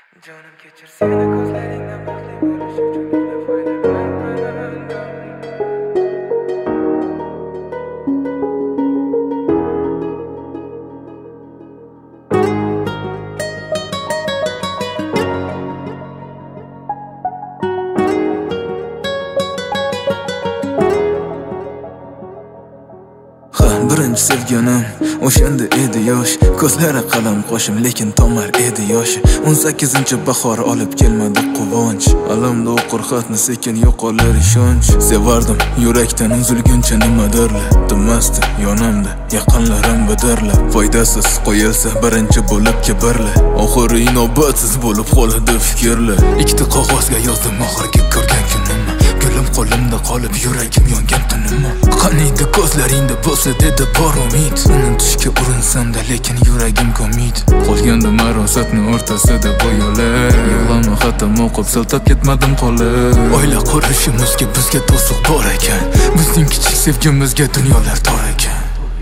Canım geçir seni gözlerinden baklı görüş ucunda faydalandım. Birinchi sevganim o'shanda edi yosh, ko'zlari qalam qo'shim lekin tomar edi yoshi. 18-bahor olib kelmadi quvonch, alamda o'qir xatni sekin yo'qolar ishonch. Sevardim yurakdan uzilguncha nimadirlar, tinmasdi yonimda yaqinlarim bidirlar. Foydasiz qo'yilsa birinchi bo'lib kibrlar, oxiri inobatsiz bo'lib qoladi fikrlar. Ikkita qog'ozga yozdim oxirgi ko'rgan kunimni, gulim qo'limda qolib yuragim yongan tunimni. Qaniydi ko'zlaringda bo'lsa dedi bor umid, unutishga urinsam-da lekin yuragim ko'mid. Qolganda marosatni o'rtasida bo'yolar, yig'lama xatam o'qib siltab ketmadim qolib. Oila qurishimizga bizga to'siq bor ekan, bizning kichik sevgimizga dunyolar tor ekan.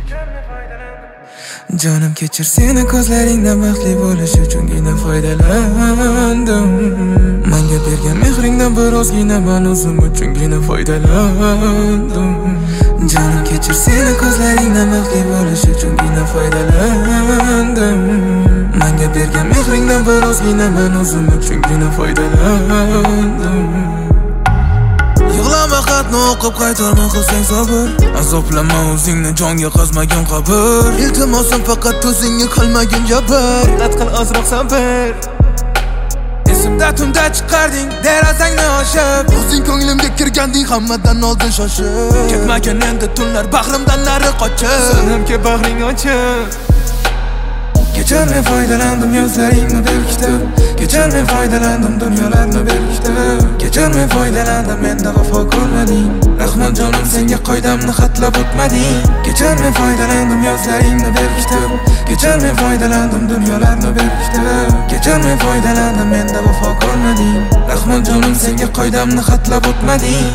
Canım kechir seni ko'zlaringdan baxtli bo'lish uchungina foydalandim. Menga bergan mehringdan birozgina men o'zim uchungina foydalandim. Canım kechir seni ko'zlaringdan baxtli bo'lish uchungina foydalandim. Menga bergan mehringdan birozgina men o'zim uchungina foydalandim. Yig'lama xatni o'qib qaytarma qilsang sabr, azoblama o'zingni jonga qazmagan qabr. Iltimosim faqat o'zingga qilmagin jabr, qat qil ozroq sabr. Esimda tunda chiqarding derazangni oshib, o'zing ko'nglimga kirganding hammadan oldin shoshib. Ketmagan endi tunlar bag'rimdan nari qochib, sanamga bag'ring ochib. Kechir men foydalandim yozlaringni berkitib, kechir men foydalandim dunyolarni berkitib. Kechir men foydalandim menda vafo ko'rmading, rahmat jonim senga qoidamni xatlab o'tmading. Kechir men foydalandim yozlaringni berkitib, kechir men foydalandim dunyolarni berkitib. Kechir men foydalandim menda vafo ko'rmading, rahmat jonim senga qoidamni xatlab o'tmading.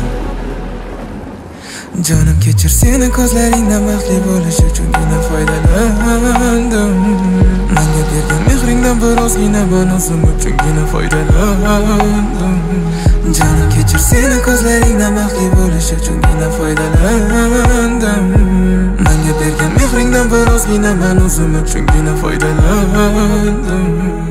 Canım kechir seni ko'zlaringdan baxtli bo'lish uchungina foydalandim. Menga bergan mehringdan birozgina men o'zim uchungina foydalandim. Canım kechir seni ko'zlaringdan baxtli bo'lish uchungina foydalandim. Menga bergan mehringdan birozgina men o'zim uchungina foydalandim.